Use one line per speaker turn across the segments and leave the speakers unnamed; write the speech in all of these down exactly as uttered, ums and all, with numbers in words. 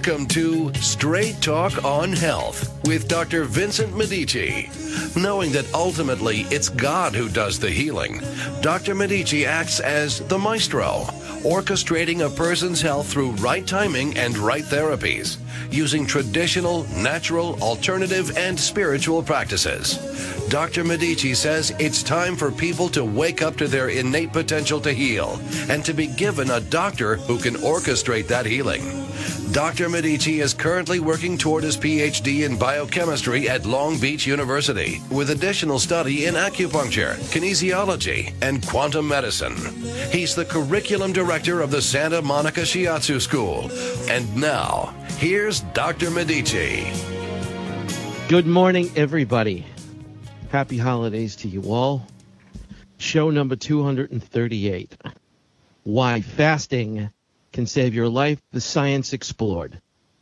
Welcome to Straight Talk on Health with Doctor Vincent Medici. Knowing that ultimately it's God who does the healing, Doctor Medici acts as the maestro, orchestrating a person's health through right timing and right therapies, using traditional, natural, alternative, and spiritual practices. Doctor Medici says it's time for people to wake up to their innate potential to heal and to be given a doctor who can orchestrate that healing. Doctor Medici is currently working toward his P H D in biochemistry at Long Beach University with additional study in acupuncture, kinesiology, and quantum medicine. He's the curriculum director of the Santa Monica Shiatsu School. And now, here's Doctor Medici.
Good morning, everybody. Happy holidays to you all. Show number two hundred thirty-eight. Why fasting can save your life, the science explored.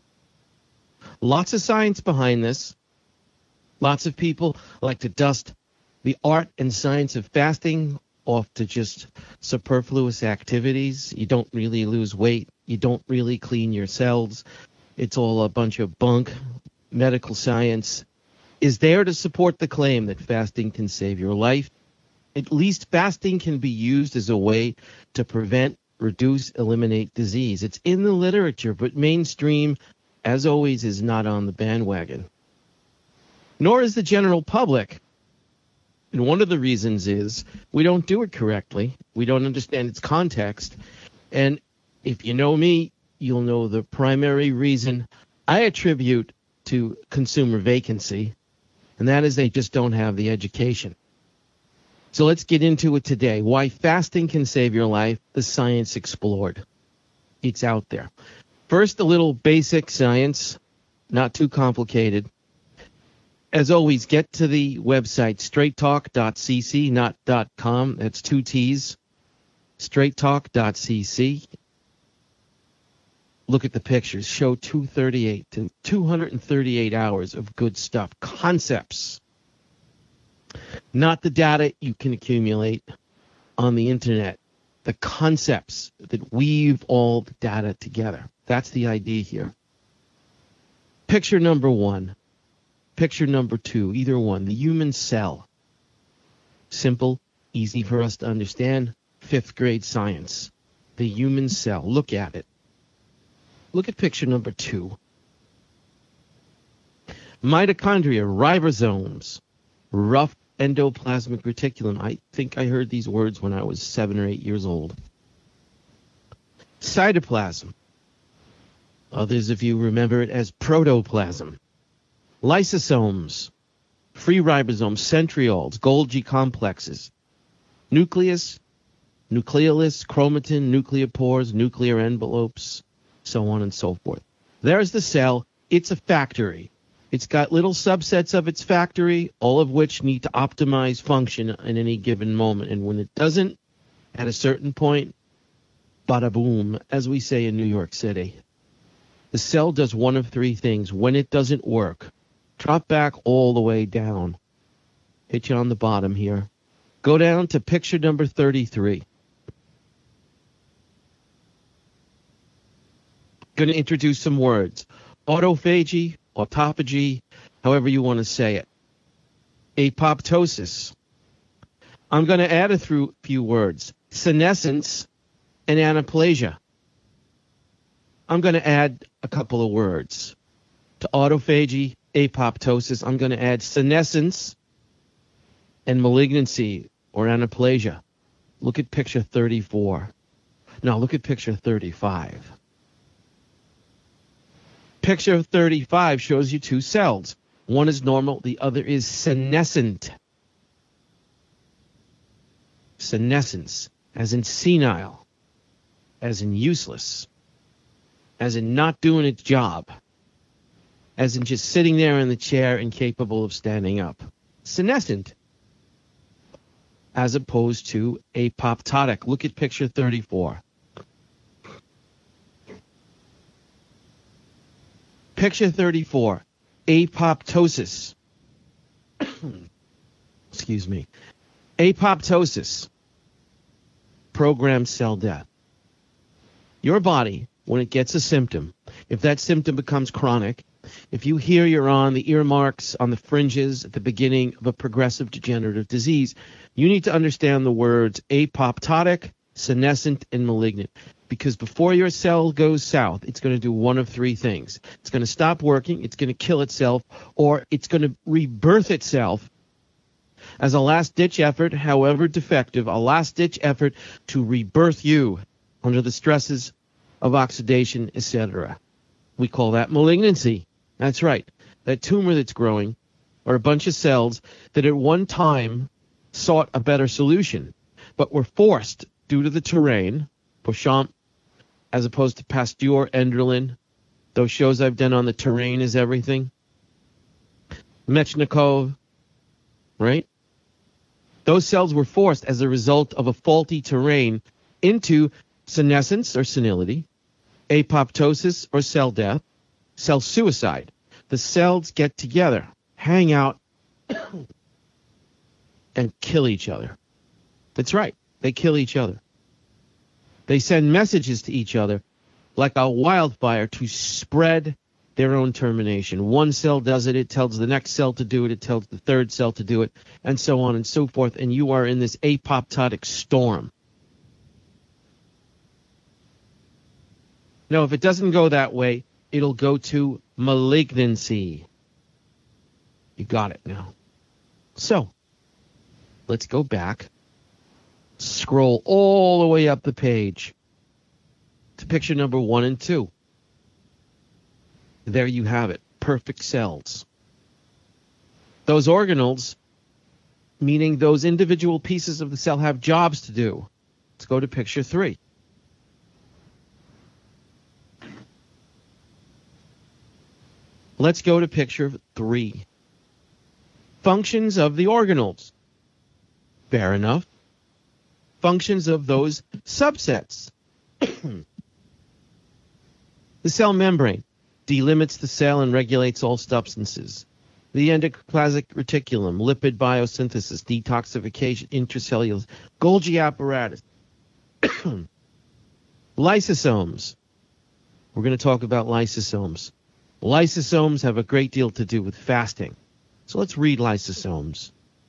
Lots of science behind this. Lots of people like to dust the art and science of fasting off to just superfluous activities. You don't really lose weight. You don't really clean your cells. It's all a bunch of bunk. Medical science is there to support the claim that fasting can save your life. At least fasting can be used as a way to prevent, reduce, eliminate disease. It's in the literature, but mainstream, as always, is not on the bandwagon. Nor is the general public. And one of the reasons is we don't do it correctly. We don't understand its context. And if you know me, you'll know the primary reason I attribute to consumer vacancy, and that is they just don't have the education. So let's get into it today. Why fasting can save your life, the science explored. It's out there. First, a little basic science, not too complicated. As always, get to the website, straight talk dot c c, not .com. That's two T's, straight talk dot c c. Look at the pictures. Show two thirty-eight to two hundred thirty-eight hours of good stuff. Concepts. Not the data you can accumulate on the internet. The concepts that weave all the data together. That's the idea here. Picture number one. Picture number two. Either one. The human cell. Simple, easy for us to understand. Fifth grade science. The human cell. Look at it. Look at picture number two. Mitochondria, ribosomes, rough endoplasmic reticulum. I think I heard these words when I was seven or eight years old. Cytoplasm. Others of you remember it as protoplasm. Lysosomes, free ribosomes, centrioles, Golgi complexes. Nucleus, nucleolus, chromatin, nucleopores, nuclear envelopes, so on and so forth. There's the cell. It's a factory. It's got little subsets of its factory, all of which need to optimize function in any given moment. And when it doesn't, at a certain point, bada boom, as we say in New York City. The cell does one of three things. When it doesn't work, drop back all the way down. Hit you on the bottom here. Go down to picture number thirty-three. Going to introduce some words. Autophagy, autophagy, however you want to say it. Apoptosis. I'm going to add a few words. Senescence and anaplasia. I'm going to add a couple of words. To autophagy, apoptosis, I'm going to add senescence and malignancy or anaplasia. Look at picture thirty-four. Now look at picture thirty-five. Picture thirty-five shows you two cells. One is normal, the other is senescent. Senescence, as in senile, as in useless, as in not doing its job, as in just sitting there in the chair incapable of standing up. Senescent, as opposed to apoptotic. Look at picture thirty-four. Picture thirty-four, apoptosis. Excuse me. Apoptosis, programmed cell death. Your body when it gets a symptom, if that symptom becomes chronic, if you hear you're on the earmarks, on the fringes at the beginning of a progressive degenerative disease, you need to understand the words apoptotic, senescent, and malignant. Because before your cell goes south, it's going to do one of three things. It's going to stop working, it's going to kill itself, or it's going to rebirth itself as a last-ditch effort, however defective, a last-ditch effort to rebirth you under the stresses of oxidation, et cetera. We call that malignancy. That's right. That tumor that's growing are a bunch of cells that at one time sought a better solution, but were forced due to the terrain, Beauchamp, as opposed to Pasteur, Enderlin, those shows I've done on the terrain is everything, Mechnikov, right? Those cells were forced as a result of a faulty terrain into senescence or senility, apoptosis or cell death, cell suicide. The cells get together, hang out, and kill each other. That's right. They kill each other. They send messages to each other like a wildfire to spread their own termination. One cell does it, it tells the next cell to do it, it tells the third cell to do it, and so on and so forth, and you are in this apoptotic storm. Now, if it doesn't go that way, it'll go to malignancy. You got it now. So, let's go back, scroll all the way up the page to picture number one and two. There you have it, perfect cells. Those organelles, meaning those individual pieces of the cell, have jobs to do. Let's go to picture three. Let's go to picture three. Functions of the organelles. Fair enough. Functions of those subsets. The cell membrane delimits the cell and regulates all substances. The endoplasmic reticulum, lipid biosynthesis, detoxification, intracellular, Golgi apparatus. Lysosomes. We're going to talk about lysosomes. Lysosomes have a great deal to do with fasting. So let's read lysosomes.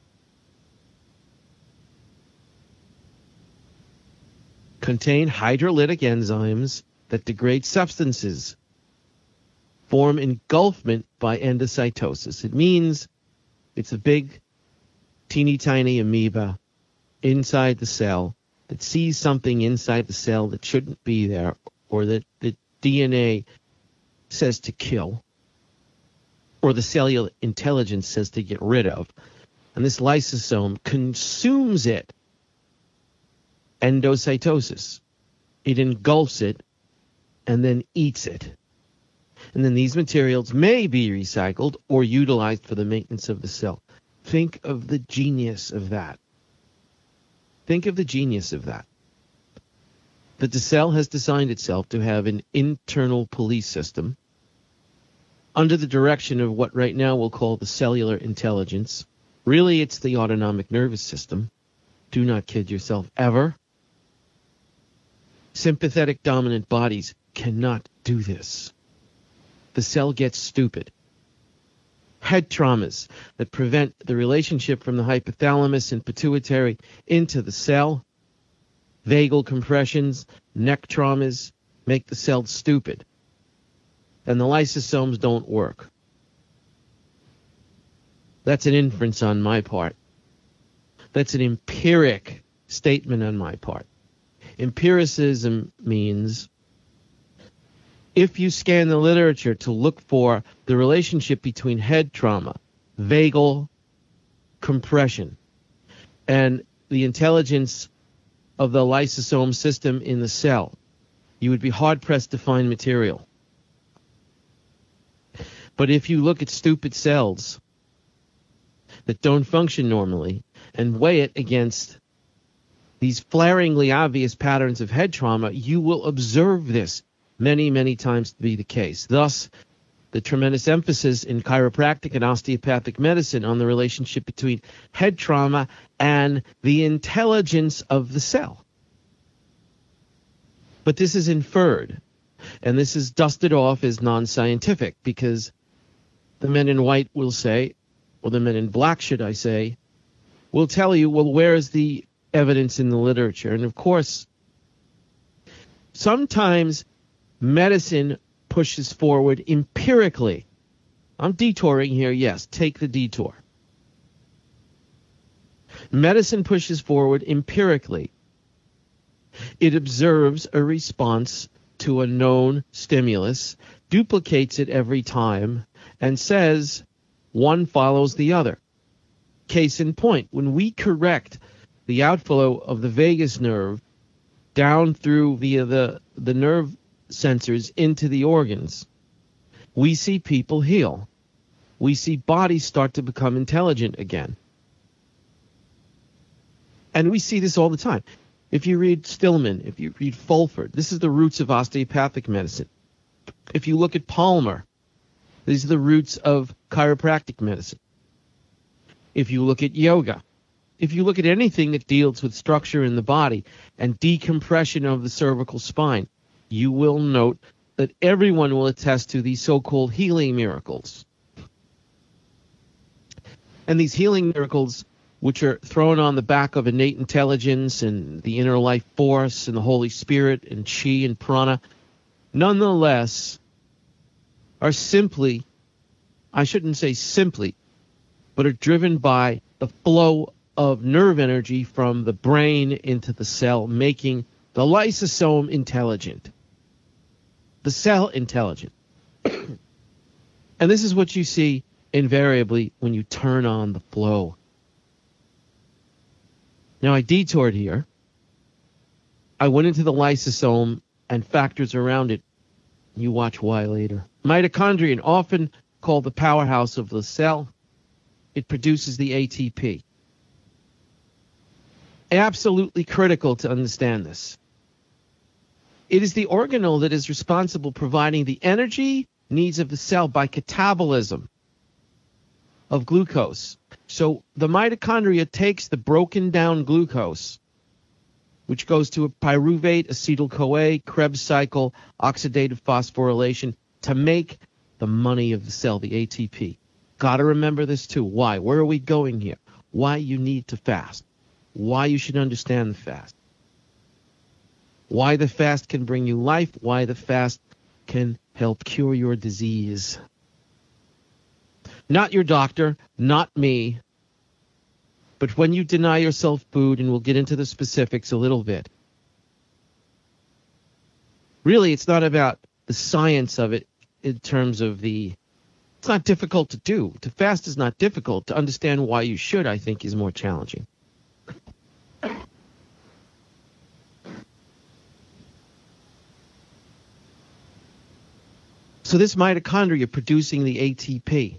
Contain hydrolytic enzymes that degrade substances, form engulfment by endocytosis. It means it's a big, teeny tiny amoeba inside the cell that sees something inside the cell that shouldn't be there, or that the D N A says to kill, or the cellular intelligence says to get rid of. And this lysosome consumes it. Endocytosis. It engulfs it and then eats it. And then these materials may be recycled or utilized for the maintenance of the cell. Think of the genius of that. Think of the genius of that. That the cell has designed itself to have an internal police system under the direction of what right now we'll call the cellular intelligence. Really, it's the autonomic nervous system. Do not kid yourself ever. Sympathetic dominant bodies cannot do this. The cell gets stupid. Head traumas that prevent the relationship from the hypothalamus and pituitary into the cell. Vagal compressions, neck traumas make the cell stupid. And the lysosomes don't work. That's an inference on my part. That's an empiric statement on my part. Empiricism means if you scan the literature to look for the relationship between head trauma, vagal compression, and the intelligence of the lysosome system in the cell, you would be hard-pressed to find material. But if you look at stupid cells that don't function normally and weigh it against these flaringly obvious patterns of head trauma, you will observe this many, many times to be the case. Thus, the tremendous emphasis in chiropractic and osteopathic medicine on the relationship between head trauma and the intelligence of the cell. But this is inferred. And this is dusted off as non-scientific because the men in white will say, or the men in black, should I say, will tell you, well, where's the evidence in the literature? And of course, sometimes medicine pushes forward empirically. I'm detouring here, yes, take the detour. Medicine pushes forward empirically. It observes a response to a known stimulus, duplicates it every time, and says one follows the other. Case in point, when we correct the outflow of the vagus nerve down through via the, the nerve sensors into the organs, we see people heal. We see bodies start to become intelligent again. And we see this all the time. If you read Stillman, if you read Fulford, this is the roots of osteopathic medicine. If you look at Palmer, these are the roots of chiropractic medicine. If you look at yoga, if you look at anything that deals with structure in the body and decompression of the cervical spine, you will note that everyone will attest to these so-called healing miracles. And these healing miracles, which are thrown on the back of innate intelligence and the inner life force and the Holy Spirit and chi and prana, nonetheless are simply, I shouldn't say simply, but are driven by the flow of nerve energy from the brain into the cell, making the lysosome intelligent, the cell intelligent. And this is what you see invariably when you turn on the flow. Now, I detoured here. I went into the lysosome and factors around it. You watch why later. Mitochondrion, often called the powerhouse of the cell, it produces the A T P. Absolutely critical to understand this. It is the organelle that is responsible for providing the energy needs of the cell by catabolism of glucose. So the mitochondria takes the broken down glucose, which goes to a pyruvate, acetyl-CoA, Krebs cycle, oxidative phosphorylation, to make the money of the cell, the A T P. Got to remember this too. Why? Where are we going here? Why you need to fast. Why you should understand the fast. Why the fast can bring you life. Why the fast can help cure your disease. Not your doctor, not me, but when you deny yourself food, and we'll get into the specifics a little bit. Really, it's not about the science of it in terms of the, it's not difficult to do. To fast is not difficult. To understand why you should, I think, is more challenging. So this mitochondria producing the A T P,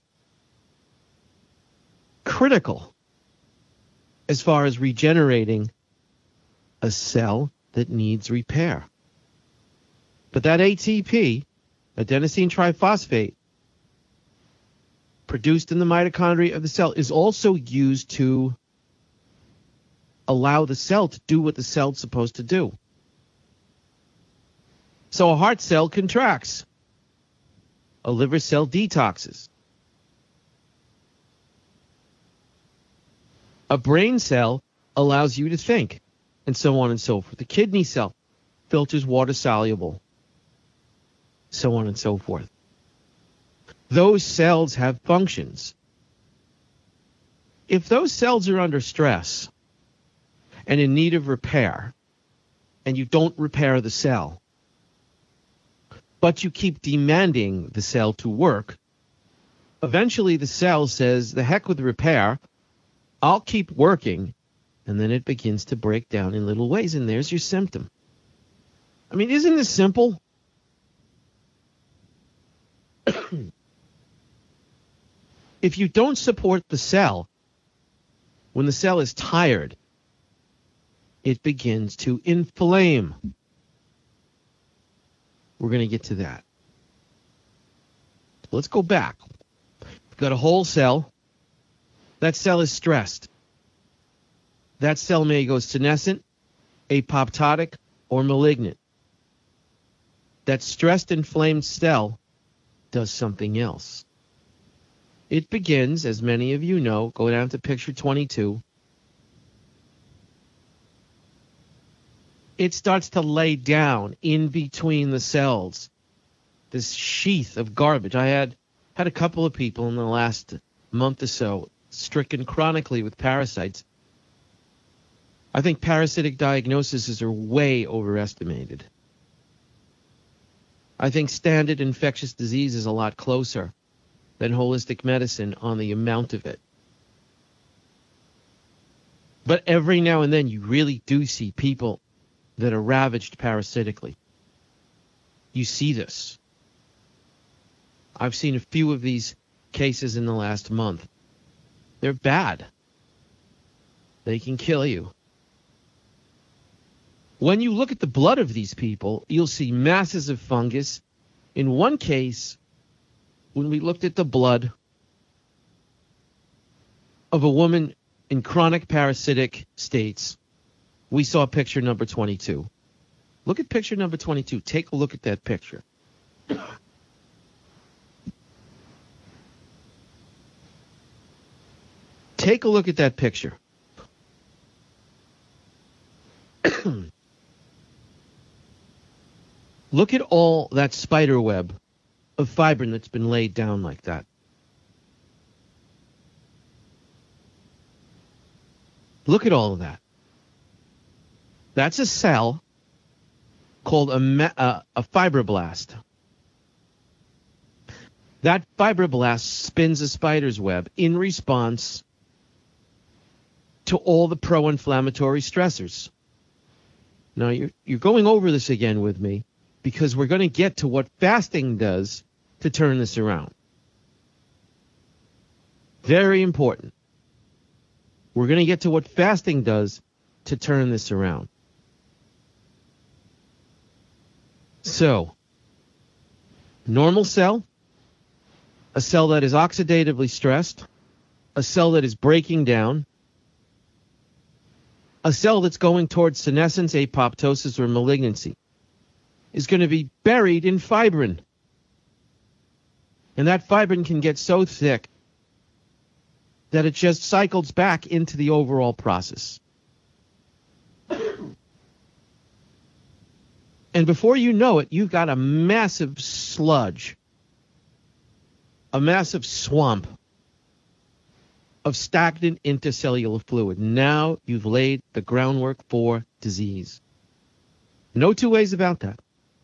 critical as far as regenerating a cell that needs repair. But that A T P, adenosine triphosphate, produced in the mitochondria of the cell, is also used to allow the cell to do what the cell's supposed to do. So a heart cell contracts. A liver cell detoxes. A brain cell allows you to think, and so on and so forth. The kidney cell filters water soluble, so on and so forth. Those cells have functions. If those cells are under stress and in need of repair, and you don't repair the cell, but you keep demanding the cell to work, eventually the cell says, the heck with repair, I'll keep working, and then it begins to break down in little ways, and there's your symptom. I mean, isn't this simple? If you don't support the cell, when the cell is tired, it begins to inflame. We're going to get to that. Let's go back. We've got a whole cell. That cell is stressed. That cell may go senescent, apoptotic, or malignant. that stressed inflamed cell does something else. It begins, as many of you know, go down to picture twenty-two. It starts to lay down in between the cells, this sheath of garbage. I had had a couple of people in the last month or so stricken chronically with parasites. I think parasitic diagnoses are way overestimated. I think standard infectious disease is a lot closer than holistic medicine on the amount of it. But every now and then you really do see people that are ravaged parasitically. You see this. I've seen a few of these cases in the last month. They're bad. They can kill you. When you look at the blood of these people, you'll see masses of fungus. In one case, when we looked at the blood of a woman in chronic parasitic states, we saw picture number twenty-two. Look at picture number twenty-two. Take a look at that picture. Take a look at that picture. Look at all that spider web of fibrin that's been laid down like that. Look at all of that. That's a cell called a, me- uh, a fibroblast. That fibroblast spins a spider's web in response to all the pro-inflammatory stressors. Now, you're, you're going over this again with me because we're going to get to what fasting does to turn this around. Very important. We're going to get to what fasting does to turn this around. So, normal cell, a cell that is oxidatively stressed, a cell that is breaking down, a cell that's going towards senescence, apoptosis, or malignancy is going to be buried in fibrin. And that fibrin can get so thick that it just cycles back into the overall process. And before you know it, you've got a massive sludge, a massive swamp of stagnant intercellular fluid. Now you've laid the groundwork for disease. No two ways about that.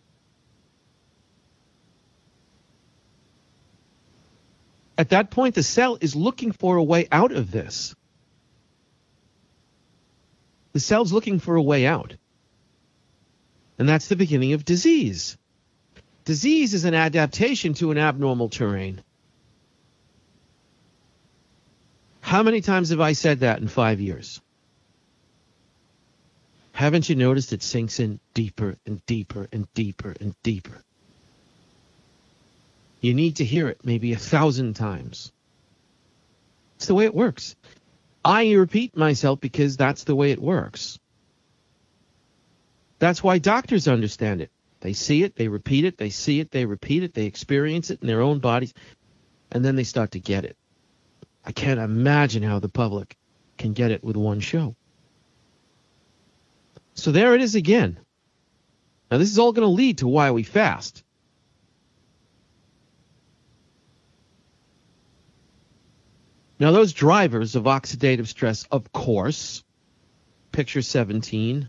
At that point, the cell is looking for a way out of this. The cell's looking for a way out. And that's the beginning of disease. Disease is an adaptation to an abnormal terrain. How many times have I said that in five years? Haven't you noticed it sinks in deeper and deeper and deeper and deeper? You need to hear it maybe a thousand times. It's the way it works. I repeat myself because that's the way it works. That's why doctors understand it. They see it, they repeat it, they see it, they repeat it, they experience it in their own bodies, and then they start to get it. I can't imagine how the public can get it with one show. So there it is again. Now this is all going to lead to why we fast. Now those drivers of oxidative stress, of course, picture seventeen,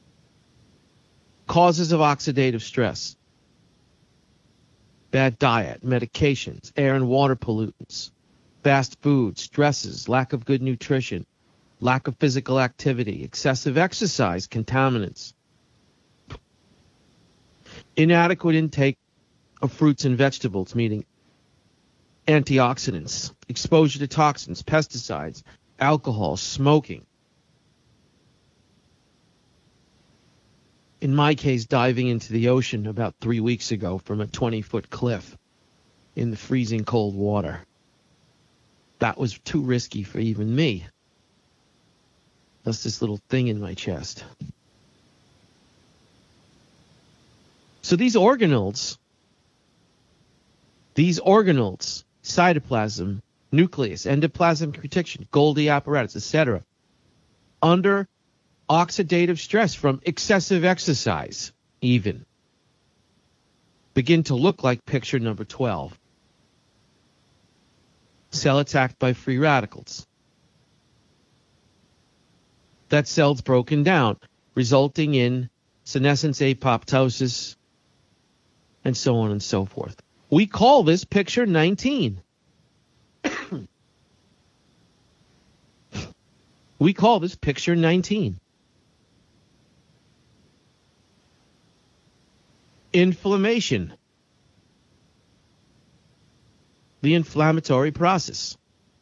causes of oxidative stress: bad diet, medications, air and water pollutants, fast food, stresses, lack of good nutrition, lack of physical activity, excessive exercise, contaminants, inadequate intake of fruits and vegetables, meaning antioxidants, exposure to toxins, pesticides, alcohol, smoking. In my case, diving into the ocean about three weeks ago from a twenty-foot cliff in the freezing cold water. That was too risky for even me. That's this little thing in my chest. So these organelles, these organelles, cytoplasm, nucleus, endoplasmic reticulum, Golgi apparatus, et cetera, under oxidative stress from excessive exercise, even, begin to look like picture number twelve. Cell attacked by free radicals. That cell's broken down, resulting in senescence, apoptosis, and so on and so forth. We call this picture nineteen. We call this picture nineteen. Inflammation. The inflammatory process.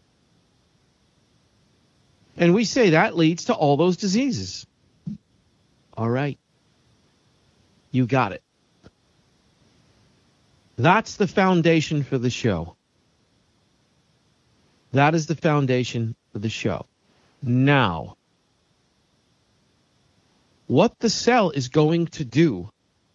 And we say that leads to all those diseases. All right. You got it. That's the foundation for the show. That is the foundation for the show. Now, what the cell is going to do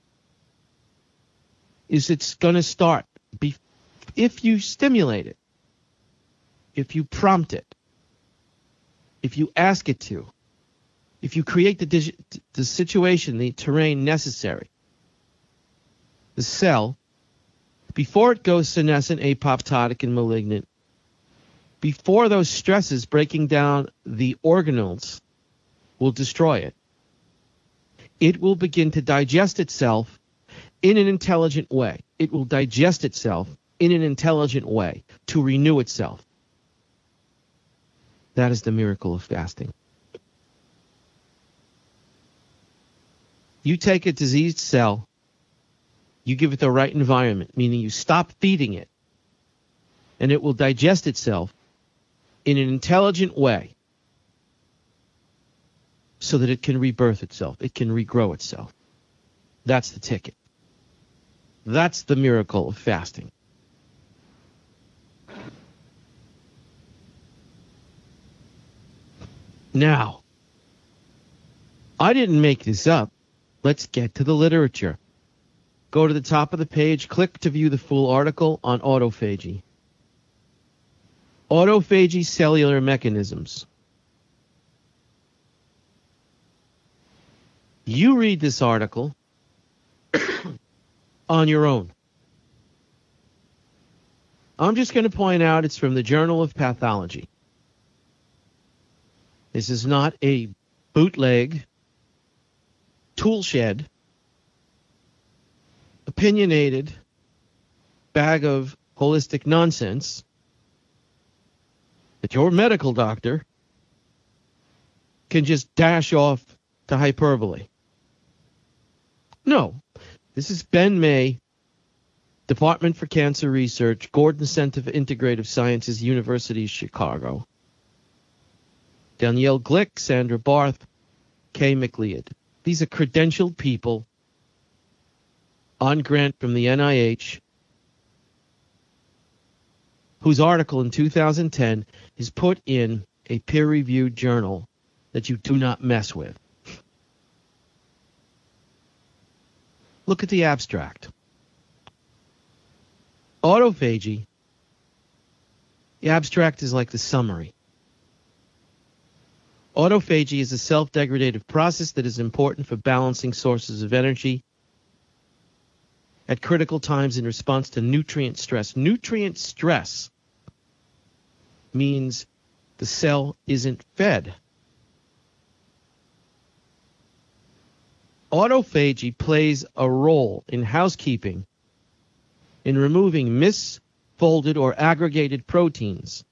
is it's going to start, be, if you stimulate it, if you prompt it, if you ask it to, if you create the, the situation, the terrain necessary, the cell, before it goes senescent, apoptotic, and malignant, before those stresses breaking down the organelles will destroy it, it will begin to digest itself in an intelligent way. It will digest itself in an intelligent way to renew itself. That is the miracle of fasting. You take a diseased cell, you give it the right environment, meaning you stop feeding it, and it will digest itself in an intelligent way so that it can rebirth itself, it can regrow itself. That's the ticket. That's the miracle of fasting. Now, I didn't make this up. Let's get to the literature. Go to the top of the page, click to view the full article on autophagy. Autophagy cellular mechanisms. You read this article on your own. I'm just going to point out it's from the Journal of Pathology. This is not a bootleg, tool shed, opinionated bag of holistic nonsense that your medical doctor can just dash off to hyperbole. No, this is Ben May, Department for Cancer Research, Gordon Center for Integrative Sciences, University of Chicago. Danielle Glick, Sandra Barth, Kay McLeod. These are credentialed people on grant from the N I H whose article in two thousand ten is put in a peer-reviewed journal that you do not mess with. Look at the abstract. Autophagy. The abstract is like the summary. Autophagy is a self-degradative process that is important for balancing sources of energy at critical times in response to nutrient stress. Nutrient stress means the cell isn't fed. Autophagy plays a role in housekeeping, in removing misfolded or aggregated proteins,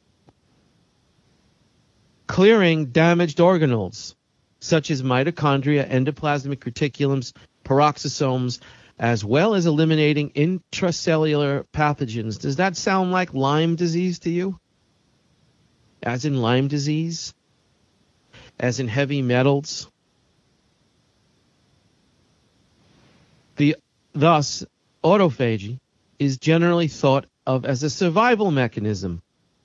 clearing damaged organelles, such as mitochondria, endoplasmic reticulums, peroxisomes, as well as eliminating intracellular pathogens. Does that sound like Lyme disease to you? As in Lyme disease? As in heavy metals? The, thus, autophagy is generally thought of as a survival mechanism,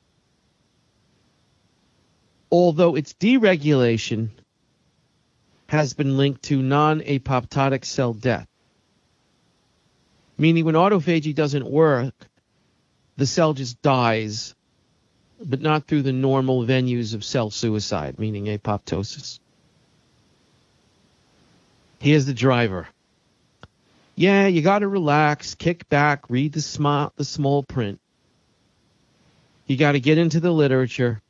although its deregulation has been linked to non-apoptotic cell death. Meaning when autophagy doesn't work, the cell just dies, but not through the normal venues of cell suicide, meaning apoptosis. Here's the driver. Yeah, you got to relax, kick back, read the, sm- the small print. You got to get into the literature.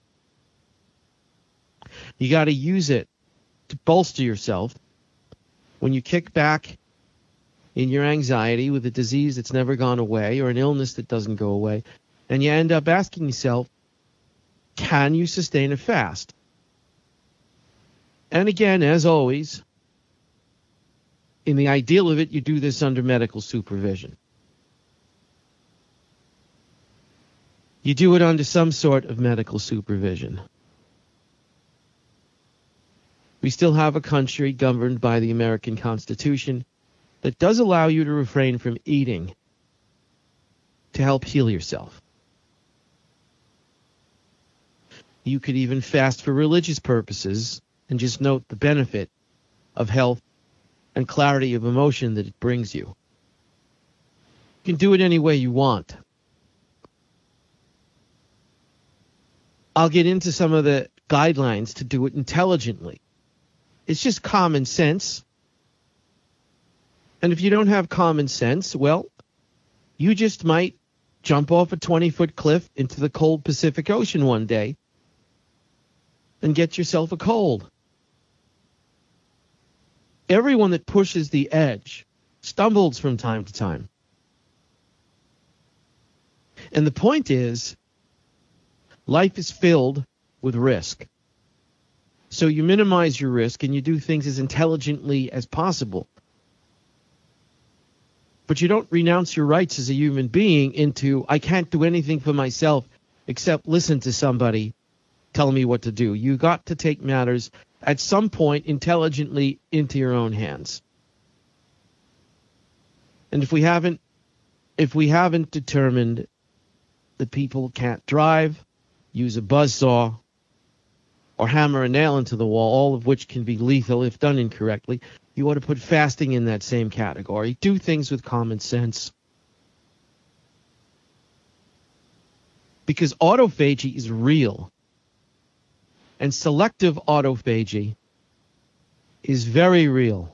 You got to use it to bolster yourself when you kick back in your anxiety with a disease that's never gone away or an illness that doesn't go away, and you end up asking yourself, can you sustain a fast? And again, as always, in the ideal of it, you do this under medical supervision. You do it under some sort of medical supervision. We still have a country governed by the American Constitution that does allow you to refrain from eating to help heal yourself. You could even fast for religious purposes and just note the benefit of health and clarity of emotion that it brings you. You can do it any way you want. I'll get into some of the guidelines to do it intelligently. It's just common sense. And if you don't have common sense, well, you just might jump off a twenty-foot cliff into the cold Pacific Ocean one day and get yourself a cold. Everyone that pushes the edge stumbles from time to time. And the point is, life is filled with risk. So you minimize your risk and you do things as intelligently as possible. But you don't renounce your rights as a human being into, I can't do anything for myself except listen to somebody telling me what to do. You got to take matters at some point intelligently into your own hands. And if we haven't, if we haven't determined that people can't drive, use a buzzsaw, or hammer a nail into the wall, all of which can be lethal if done incorrectly, you ought to put fasting in that same category. Do things with common sense. Because autophagy is real. And selective autophagy is very real.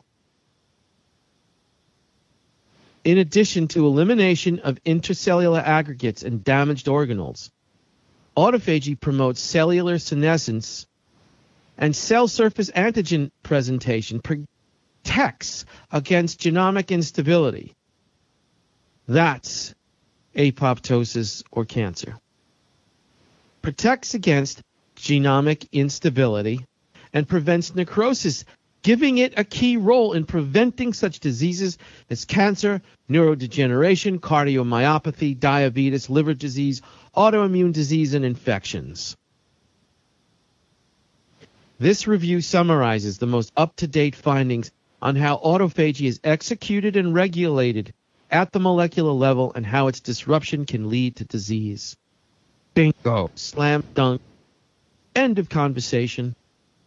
In addition to elimination of intracellular aggregates and damaged organelles, autophagy promotes cellular senescence and cell surface antigen presentation, protects against genomic instability. That's apoptosis or cancer. Protects against genomic instability and prevents necrosis, giving it a key role in preventing such diseases as cancer, neurodegeneration, cardiomyopathy, diabetes, liver disease, autoimmune disease, and infections. This review summarizes the most up-to-date findings on how autophagy is executed and regulated at the molecular level and how its disruption can lead to disease. Bingo. Slam dunk. End of conversation.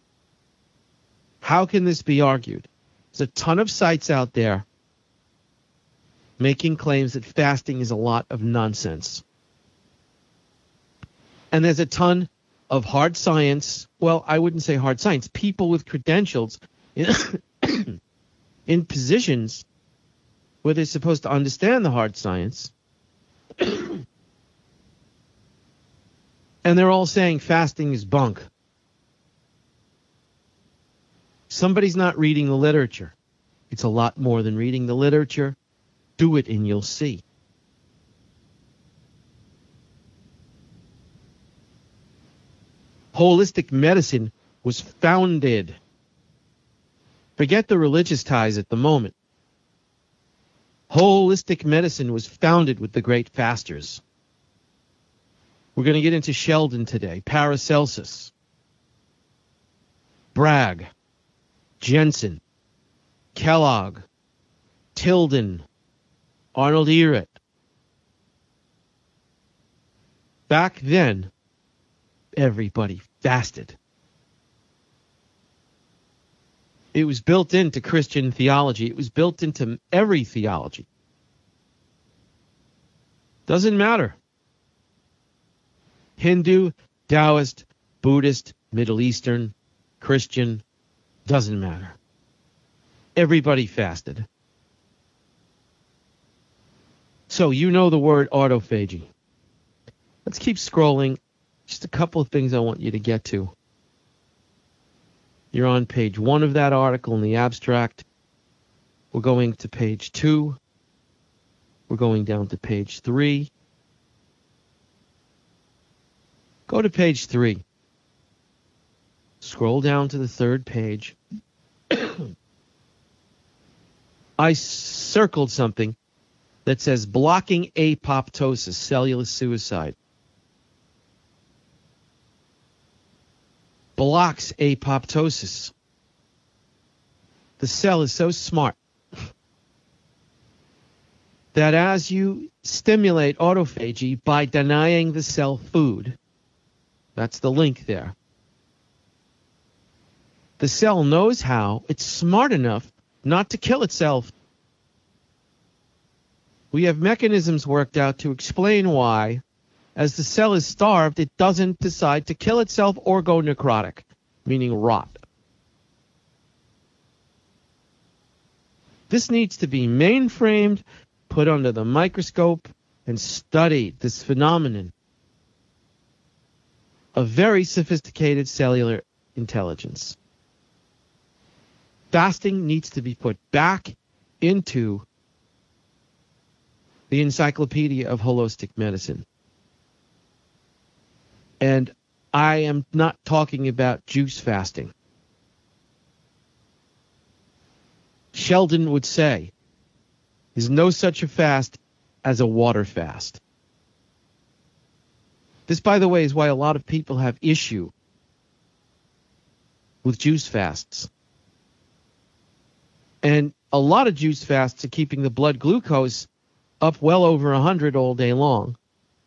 How can this be argued? There's a ton of sites out there making claims that fasting is a lot of nonsense. And there's a ton of hard science, well, I wouldn't say hard science, people with credentials in, in positions where they're supposed to understand the hard science. And they're all saying fasting is bunk. Somebody's not reading the literature. It's a lot more than reading the literature. Do it and you'll see. Holistic medicine was founded. Forget the religious ties at the moment. Holistic medicine was founded with the great fasters. We're going to get into Sheldon today, Paracelsus, Bragg, Jensen, Kellogg, Tilden, Arnold Ehret. Back then, everybody fasted. It was built into Christian theology. It was built into every theology. Doesn't matter. Hindu, Taoist, Buddhist, Middle Eastern, Christian, doesn't matter. Everybody fasted. So you know the word autophagy. Let's keep scrolling. Just a couple of things I want you to get to. You're on page one of that article in the abstract. We're going to page two. We're going down to page three. Go to page three. Scroll down to the third page. I circled something that says blocking apoptosis, cellular suicide. Blocks apoptosis. The cell is so smart that as you stimulate autophagy by denying the cell food, that's the link there, the cell knows how, it's smart enough not to kill itself. We have mechanisms worked out to explain why, as the cell is starved, it doesn't decide to kill itself or go necrotic, meaning rot. This needs to be mainframed, put under the microscope, and studied, this phenomenon of very sophisticated cellular intelligence. Fasting needs to be put back into the Encyclopedia of Holistic Medicine. And I am not talking about juice fasting. Sheldon would say, there's no such a fast as a water fast. This, by the way, is why a lot of people have issue with juice fasts. And a lot of juice fasts are keeping the blood glucose up well over one hundred all day long.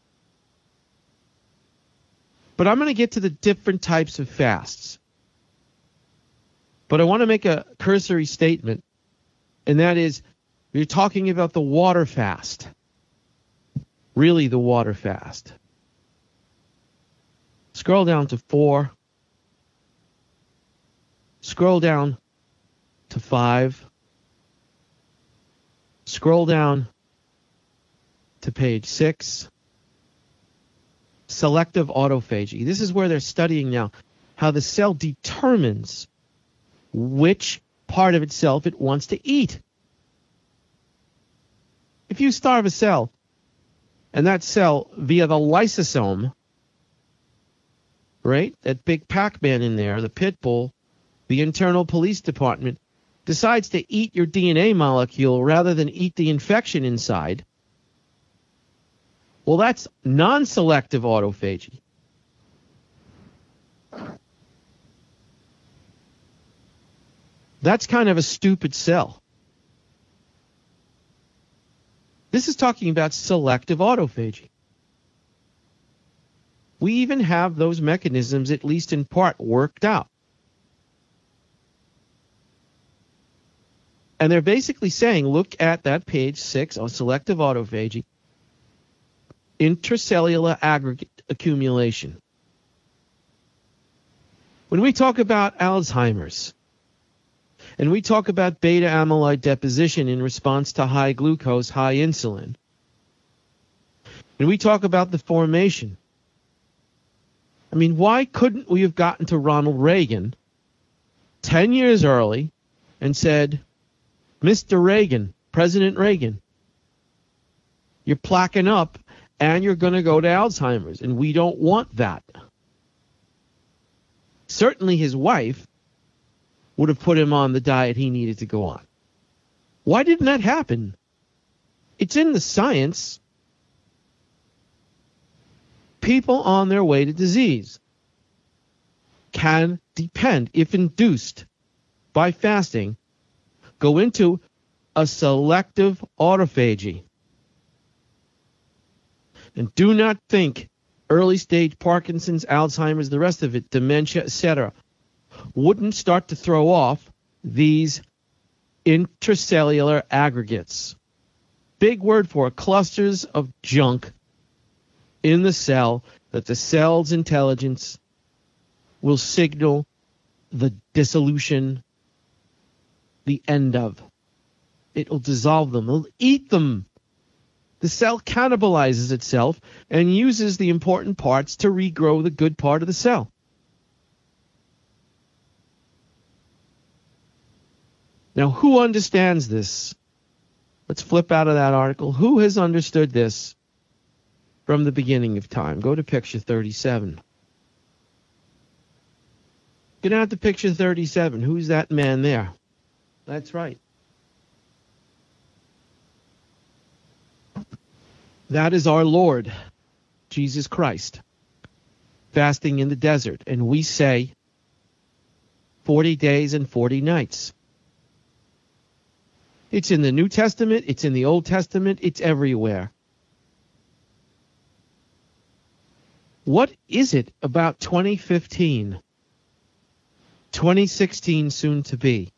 But I'm going to get to the different types of fasts. But I want to make a cursory statement, and that is, we're talking about the water fast. Really the water fast. Scroll down to four. Scroll down to five. Scroll down to page six. Selective autophagy. This is where they're studying now how the cell determines which part of itself it wants to eat. If you starve a cell, and that cell, via the lysosome, right, that big Pac-Man in there, the pit bull, the internal police department, decides to eat your D N A molecule rather than eat the infection inside, well, that's non-selective autophagy. That's kind of a stupid cell. This is talking about selective autophagy. We even have those mechanisms, at least in part, worked out. And they're basically saying, look at that page six on selective autophagy, intracellular aggregate accumulation. When we talk about Alzheimer's, and we talk about beta amyloid deposition in response to high glucose, high insulin, and we talk about the formation, I mean, why couldn't we have gotten to Ronald Reagan ten years early and said, Mister Reagan, President Reagan, you're plaquing up and you're going to go to Alzheimer's, and we don't want that. Certainly his wife would have put him on the diet he needed to go on. Why didn't that happen? It's in the science. People on their way to disease can depend, if induced by fasting, go into a selective autophagy. And do not think early stage Parkinson's, Alzheimer's, the rest of it, dementia, et cetera, wouldn't start to throw off these intracellular aggregates. big word for it, clusters of junk in the cell that the cell's intelligence will signal the dissolution, the end of. It will dissolve them. It'll eat them. The cell cannibalizes itself and uses the important parts to regrow the good part of the cell. Now, who understands this? Let's flip out of that article. Who has understood this from the beginning of time? Go to picture thirty-seven. Get out to picture thirty-seven. Who's that man there? That's right. That is our Lord, Jesus Christ, fasting in the desert. And we say forty days and forty nights. It's in the New Testament. It's in the Old Testament. It's everywhere. What is it about twenty fifteen, twenty sixteen soon to be,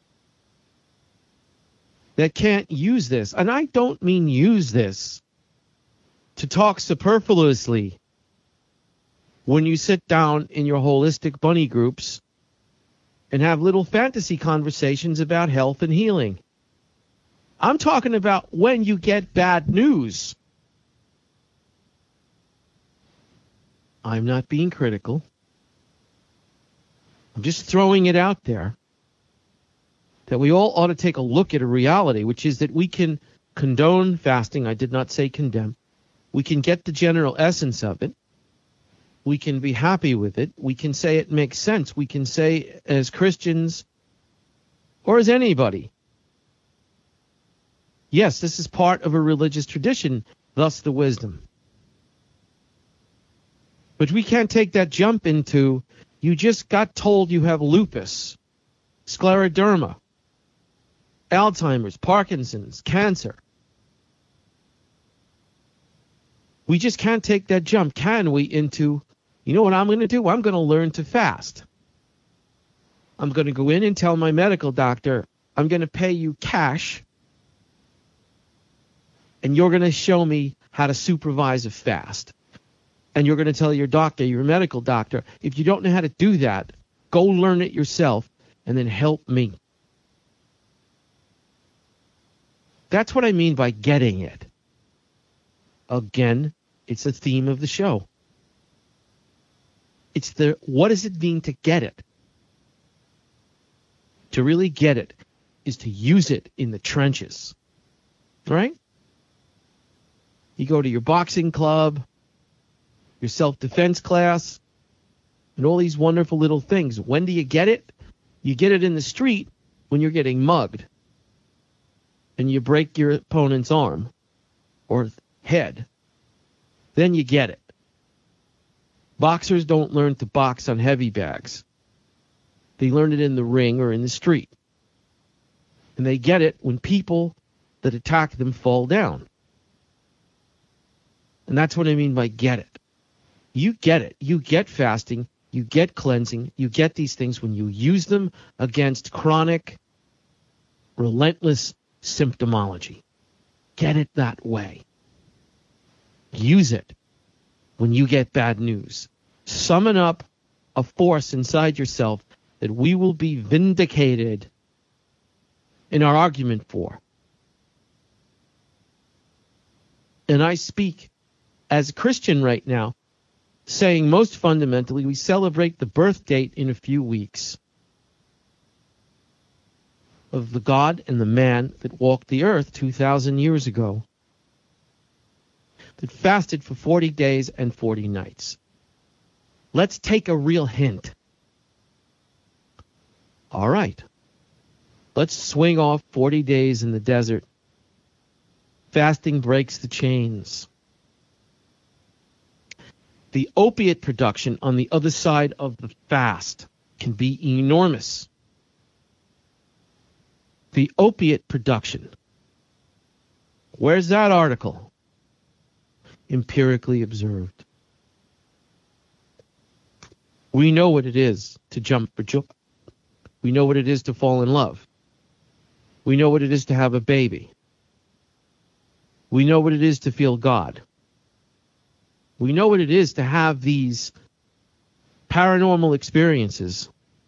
that can't use this? And I don't mean use this to talk superfluously when you sit down in your holistic bunny groups and have little fantasy conversations about health and healing. I'm talking about when you get bad news. I'm not being critical. I'm just throwing it out there that we all ought to take a look at a reality, which is that we can condone fasting. I did not say condemn. We can get the general essence of it. We can be happy with it. We can say it makes sense. We can say as Christians or as anybody, yes, this is part of a religious tradition, thus the wisdom. But we can't take that jump into, you just got told you have lupus, scleroderma, Alzheimer's, Parkinson's, cancer. We just can't take that jump, can we, into, you know what I'm going to do? I'm going to learn to fast. I'm going to go in and tell my medical doctor, I'm going to pay you cash, and you're going to show me how to supervise a fast. And you're going to tell your doctor, your medical doctor, if you don't know how to do that, go learn it yourself and then help me. That's what I mean by getting it. Again, it's a theme of the show. It's the, what does it mean to get it? To really get it is to use it in the trenches. Right? You go to your boxing club, your self-defense class, and all these wonderful little things. When do you get it? You get it in the street when you're getting mugged and you break your opponent's arm or head. Then you get it. Boxers don't learn to box on heavy bags. They learn it in the ring or in the street. And they get it when people that attack them fall down. And that's what I mean by get it. You get it. You get fasting. You get cleansing. You get these things when you use them against chronic, relentless symptomology. Get it that way. Use it when you get bad news. Summon up a force inside yourself that we will be vindicated in our argument for. And I speak as a Christian right now, saying most fundamentally, we celebrate the birth date in a few weeks of the God and the man that walked the earth two thousand years ago, that fasted for forty days and forty nights. Let's take a real hint. All right. Let's swing off forty days in the desert. Fasting breaks the chains. The opiate production on the other side of the fast can be enormous. The opiate production. Where's that article? Empirically observed. We know what it is to jump for joy. We know what it is to fall in love. We know what it is to have a baby. We know what it is to feel God. We know what it is to have these paranormal experiences.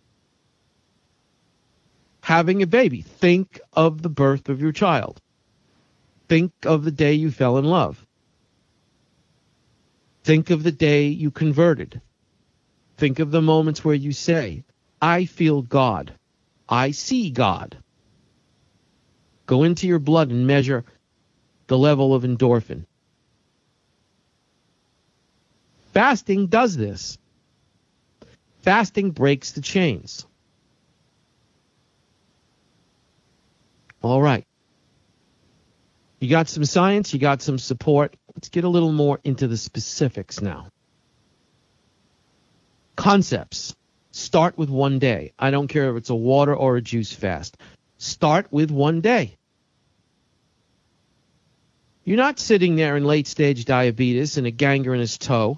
Having a baby. Think of the birth of your child. Think of the day you fell in love. Think of the day you converted. Think of the moments where you say, I feel God. I see God. Go into your blood and measure the level of endorphin. Fasting does this. Fasting breaks the chains. All right. You got some science, you got some support. Let's get a little more into the specifics now. Concepts. Start with one day. I don't care if it's a water or a juice fast. Start with one day. You're not sitting there in late-stage diabetes and a gangrenous toe.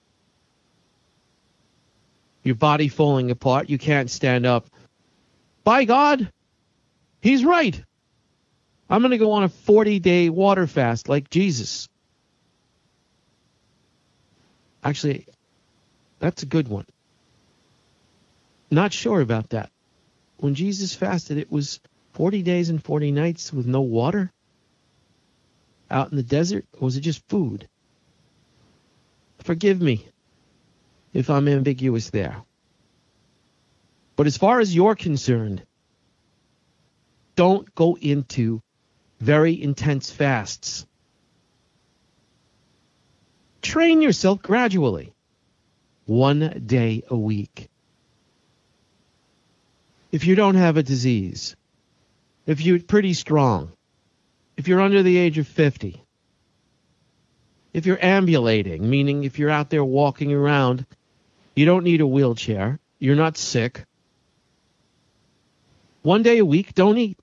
Your body falling apart. You can't stand up. By God, he's right. I'm going to go on a forty-day water fast like Jesus. Actually, that's a good one. Not sure about that. When Jesus fasted, it was forty days and forty nights with no water out in the desert, or was it just food? Forgive me if I'm ambiguous there. But as far as you're concerned, don't go into very intense fasts. Train yourself gradually, one day a week. If you don't have a disease, if you're pretty strong, if you're under the age of fifty, if you're ambulating, meaning if you're out there walking around, you don't need a wheelchair, you're not sick, one day a week, don't eat.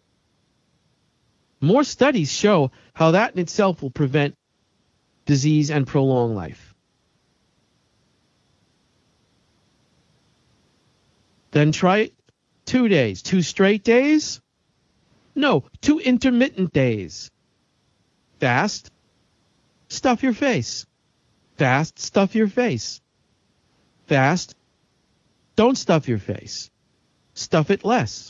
More studies show how that in itself will prevent disease and prolong life. Then try two days. Two straight days? No, two intermittent days. Fast, stuff your face. Fast, stuff your face. Fast, don't stuff your face. Stuff it less.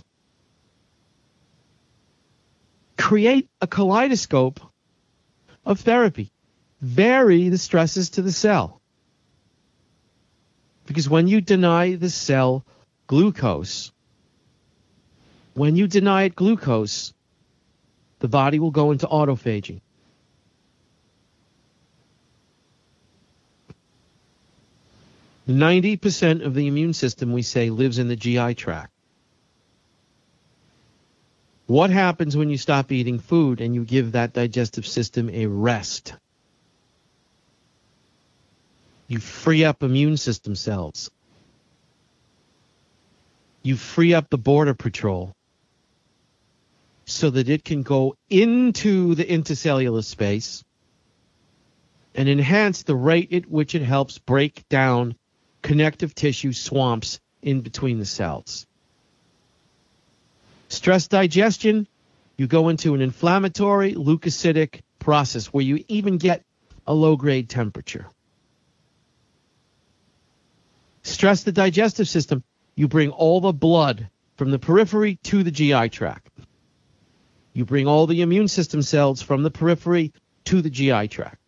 Create a kaleidoscope of therapy. Vary the stresses to the cell. Because when you deny the cell glucose, when you deny it glucose, the body will go into autophagy. ninety percent of the immune system, we say, lives in the G I tract. What happens when you stop eating food and you give that digestive system a rest? You free up immune system cells. You free up the border patrol so that it can go into the intercellular space and enhance the rate at which it helps break down connective tissue swamps in between the cells. Stress digestion, you go into an inflammatory, leukocytic process where you even get a low-grade temperature. Stress the digestive system, you bring all the blood from the periphery to the G I tract. You bring all the immune system cells from the periphery to the G I tract.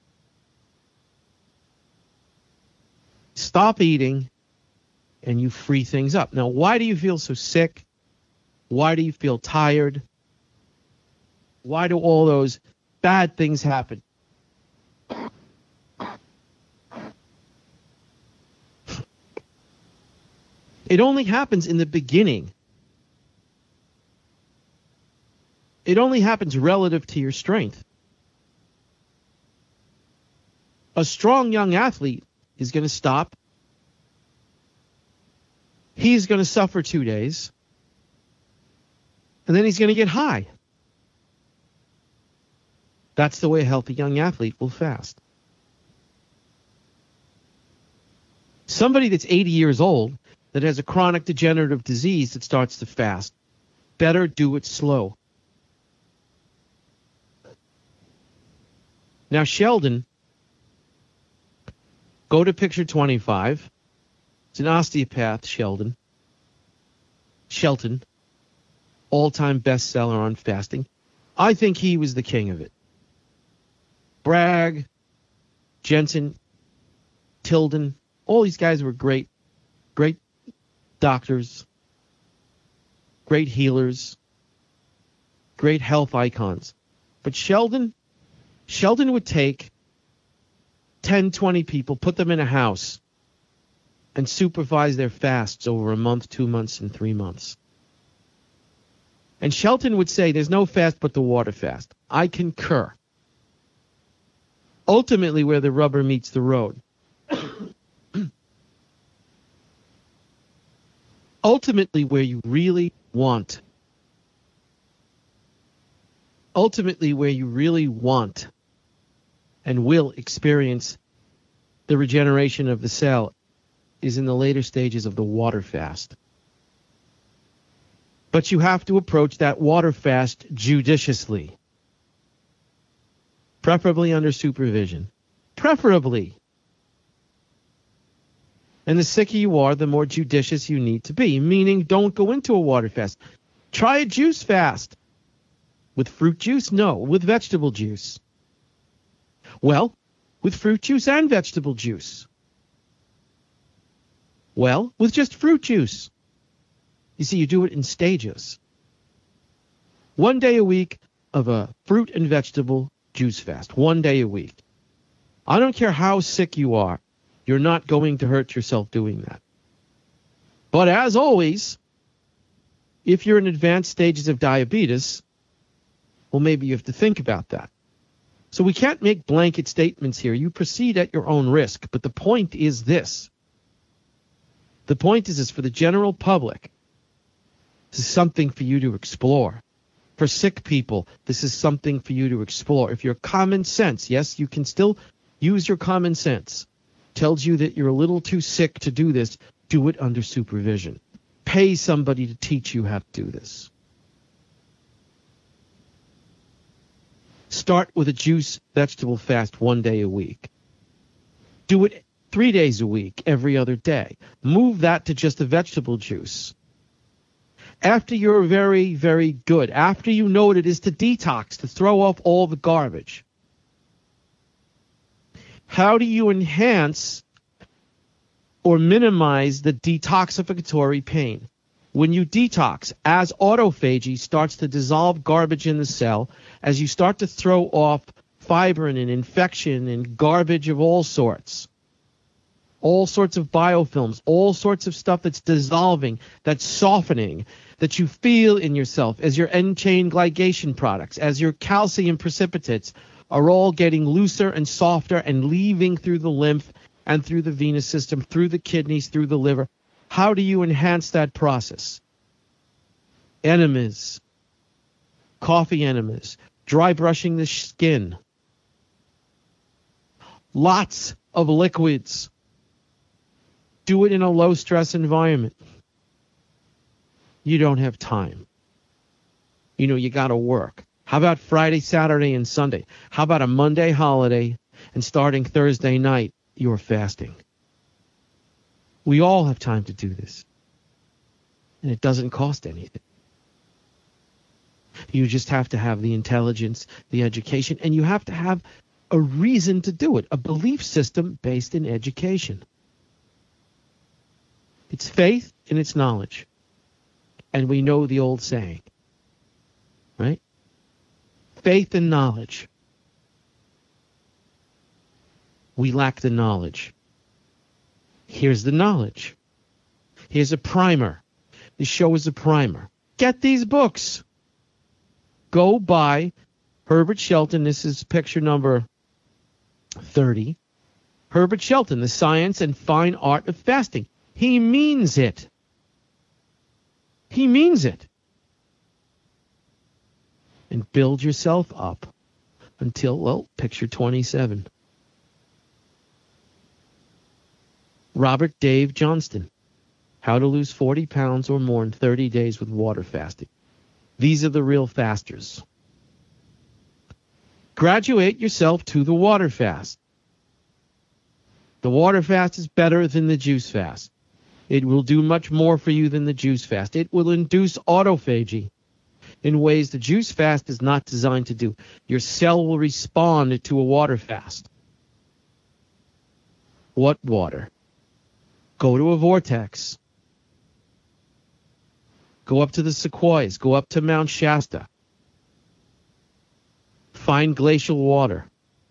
Stop eating, and you free things up. Now, why do you feel so sick? Why do you feel tired? Why do all those bad things happen? It only happens in the beginning. It only happens relative to your strength. A strong young athlete is going to stop. He's going to suffer two days. And then he's going to get high. That's the way a healthy young athlete will fast. Somebody that's eighty years old that has a chronic degenerative disease that starts to fast, better do it slow. Now, Sheldon, go to picture twenty-five. It's an osteopath, Sheldon. Shelton, all-time bestseller on fasting. I think he was the king of it. Bragg, Jensen, Tilden, all these guys were great, great doctors, great healers, great health icons. But Sheldon, Sheldon would take ten, twenty people, put them in a house, and supervise their fasts over a month, two months, and three months. And Shelton would say, there's no fast but the water fast. I concur. Ultimately, where the rubber meets the road. Ultimately, where you really want. Ultimately, where you really want and will experience the regeneration of the cell is in the later stages of the water fast. But you have to approach that water fast judiciously. Preferably under supervision. Preferably. And the sicker you are, the more judicious you need to be. Meaning, don't go into a water fast. Try a juice fast. With fruit juice? No. With vegetable juice. Well, with fruit juice and vegetable juice. Well, with just fruit juice. You see, you do it in stages. One day a week of a fruit and vegetable juice fast. One day a week. I don't care how sick you are. You're not going to hurt yourself doing that. But as always, if you're in advanced stages of diabetes, well, maybe you have to think about that. So we can't make blanket statements here. You proceed at your own risk. But the point is this. The point is this, for the general public, this is something for you to explore. For sick people, this is something for you to explore. If your common sense, yes, you can still use your common sense, tells you that you're a little too sick to do this, do it under supervision. Pay somebody to teach you how to do this. Start with a juice vegetable fast one day a week. Do it three days a week, every other day. Move that to just a vegetable juice. After you're very, very good, after you know what it is to detox, to throw off all the garbage, how do you enhance or minimize the detoxificatory pain? When you detox, as autophagy starts to dissolve garbage in the cell, as you start to throw off fibrin and infection and garbage of all sorts, all sorts of biofilms, all sorts of stuff that's dissolving, that's softening, that you feel in yourself as your end-chain glycation products, as your calcium precipitates are all getting looser and softer and leaving through the lymph and through the venous system, through the kidneys, through the liver. How do you enhance that process? Enemas, coffee enemas, dry brushing the skin, lots of liquids. Do it in a low-stress environment. You don't have time. You know, you got to work. How about Friday, Saturday, and Sunday? How about a Monday holiday and starting Thursday night, you're fasting? We all have time to do this. And it doesn't cost anything. You just have to have the intelligence, the education, and you have to have a reason to do it, a belief system based in education. It's faith and it's knowledge. And we know the old saying, right? Faith and knowledge. We lack the knowledge. Here's the knowledge. Here's a primer. This show is a primer. Get these books. Go buy Herbert Shelton. This is picture number thirty. Herbert Shelton, The Science and Fine Art of Fasting. He means it. He means it. And build yourself up until, well, picture twenty-seven. Robert Dave Johnston, How to Lose forty pounds or More in thirty days with Water Fasting. These are the real fasters. Graduate yourself to the water fast. The water fast is better than the juice fast. It will do much more for you than the juice fast. It will induce autophagy in ways the juice fast is not designed to do. Your cell will respond to a water fast. What water? Go to a vortex. Go up to the Sequoias. Go up to Mount Shasta. Find glacial water.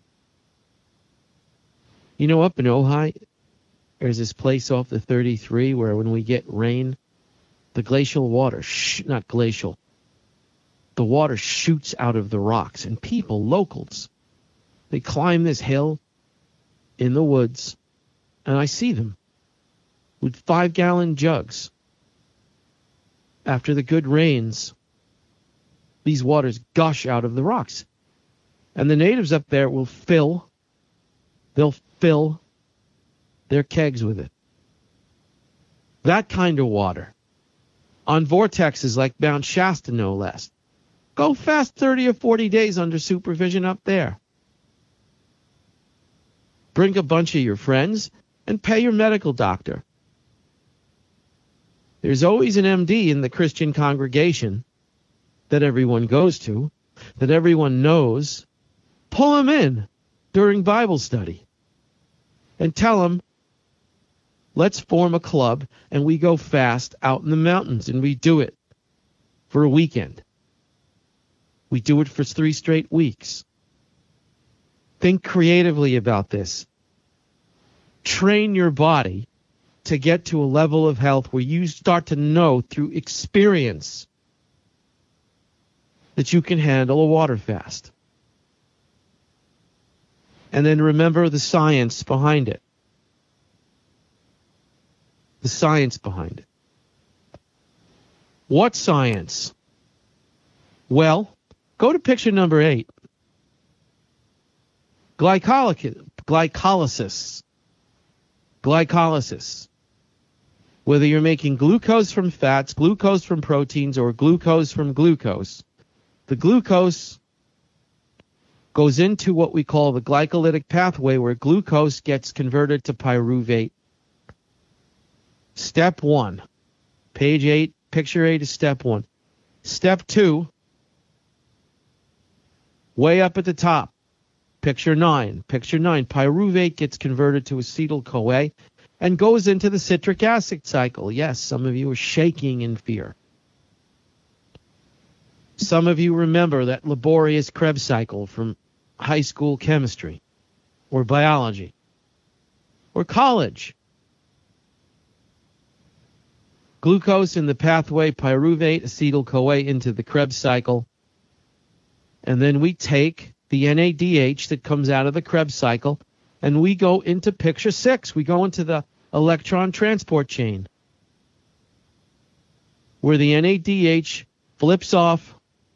You know, up in Ojai, there's this place off the thirty-three where when we get rain, the glacial water, sh- not glacial, the water shoots out of the rocks. And people, locals, they climb this hill in the woods, and I see them with five-gallon jugs. After the good rains, these waters gush out of the rocks. And the natives up there will fill, they'll fill their kegs with it. That kind of water. On vortexes like Mount Shasta, no less. Go fast thirty or forty days under supervision up there. Bring a bunch of your friends and pay your medical doctor. There's always an M D in the Christian congregation that everyone goes to, that everyone knows. Pull him in during Bible study and tell him, let's form a club and we go fast out in the mountains, and we do it for a weekend. We do it for three straight weeks. Think creatively about this. Train your body to get to a level of health where you start to know through experience that you can handle a water fast. And then remember the science behind it. The science behind it. What science? Well, go to picture number eight. Glycolysis. Glycolysis. Glycolysis. Whether you're making glucose from fats, glucose from proteins, or glucose from glucose, the glucose goes into what we call the glycolytic pathway, where glucose gets converted to pyruvate. Step one. Page eight, picture eight is step one. Step two, way up at the top, picture nine. Picture nine, pyruvate gets converted to acetyl-CoA and goes into the citric acid cycle. Yes, some of you are shaking in fear. Some of you remember that laborious Krebs cycle from high school chemistry or biology or college. Glucose in the pathway, pyruvate, acetyl-CoA into the Krebs cycle. And then we take the N A D H that comes out of the Krebs cycle and we go into picture six. We go into the electron transport chain where the N A D H flips off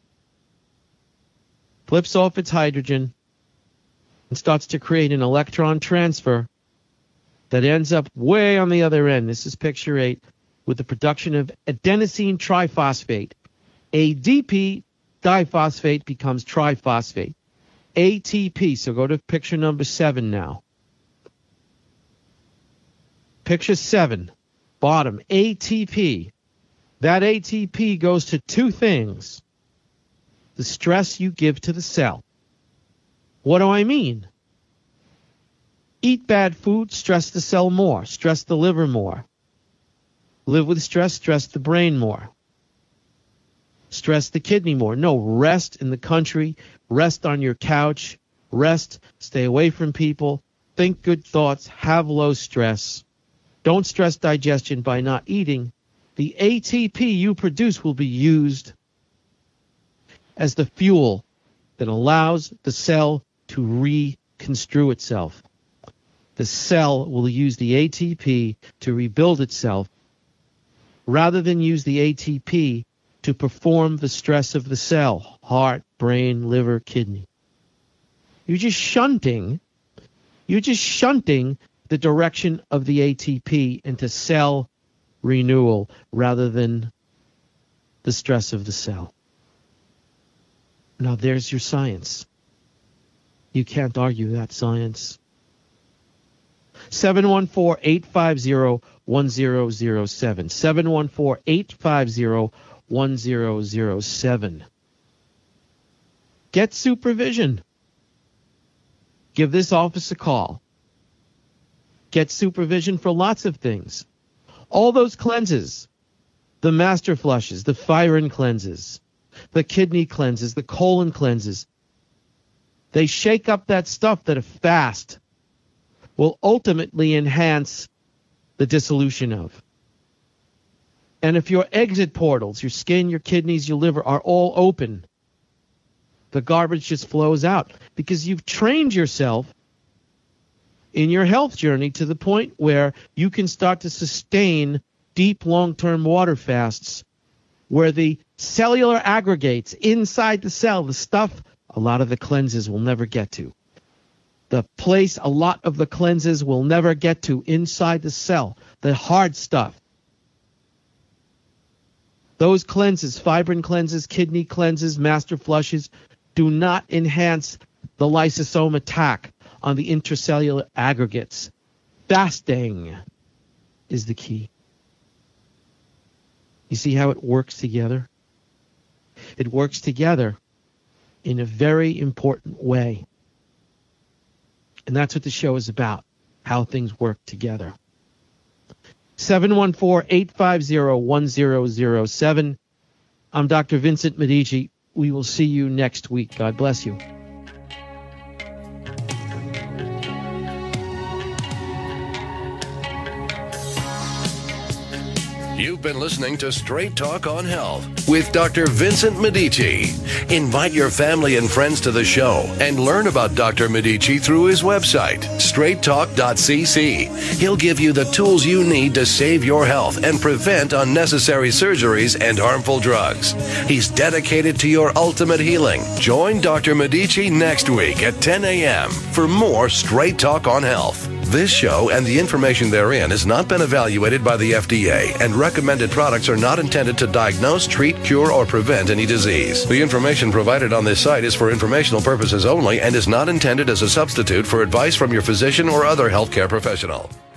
flips off its hydrogen and starts to create an electron transfer that ends up way on the other end. This is picture eight, with the production of adenosine triphosphate. A D P diphosphate becomes triphosphate. A T P, so go to picture number seven now. Picture seven, bottom, A T P. That A T P goes to two things. The stress you give to the cell. What do I mean? Eat bad food, stress the cell more, stress the liver more. Live with stress, stress the brain more. Stress the kidney more. No, rest in the country, rest on your couch, rest, stay away from people, think good thoughts, have low stress. Don't stress digestion by not eating. The A T P you produce will be used as the fuel that allows the cell to reconstrue itself. The cell will use the A T P to rebuild itself rather than use the A T P to perform the stress of the cell, heart, brain, liver, kidney. You're just shunting, you're just shunting the direction of the A T P into cell renewal rather than the stress of the cell. Now there's your science. You can't argue that science. seven one four, eight five zero, one zero zero seven. seven one four, eight five zero, one zero zero seven. Get supervision. Give this office a call. Get supervision for lots of things. All those cleanses, the master flushes, the thyroid cleanses, the kidney cleanses, the colon cleanses, they shake up that stuff that a fast will ultimately enhance the dissolution of. And if your exit portals, your skin, your kidneys, your liver, are all open, the garbage just flows out because you've trained yourself in your health journey to the point where you can start to sustain deep long-term water fasts where the cellular aggregates inside the cell, the stuff a lot of the cleanses will never get to, the place a lot of the cleanses will never get to inside the cell, the hard stuff. Those cleanses, fibrin cleanses, kidney cleanses, master flushes, do not enhance the lysosome attack on the intracellular aggregates. Fasting is the key. You see how it works together? It works together in a very important way. And that's what the show is about, how things work together. seven one four, eight five zero, one zero zero seven. I'm Doctor Vincent Medici. We will see you next week. God bless you.
You've been listening to Straight Talk on Health with Doctor Vincent Medici. Invite your family and friends to the show and learn about Doctor Medici through his website, straight talk dot c c. He'll give you the tools you need to save your health and prevent unnecessary surgeries and harmful drugs. He's dedicated to your ultimate healing. Join Doctor Medici next week at ten a.m. for more Straight Talk on Health. This show and the information therein has not been evaluated by the F D A, and recommended products are not intended to diagnose, treat, cure, or prevent any disease. The information provided on this site is for informational purposes only and is not intended as a substitute for advice from your physician or other healthcare professional.